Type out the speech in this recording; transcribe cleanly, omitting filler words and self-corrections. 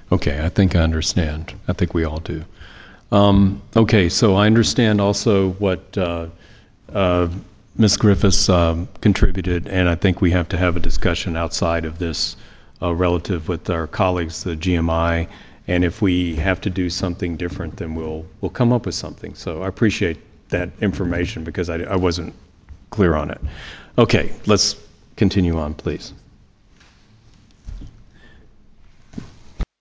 Okay, I think I understand. I think we all do. Okay, so I understand also what Ms. Griffiths contributed, and I think we have to have a discussion outside of this relative with our colleagues, the GMI, and if we have to do something different, then we'll come up with something. So I appreciate that information because I wasn't clear on it. Okay, let's continue on, please.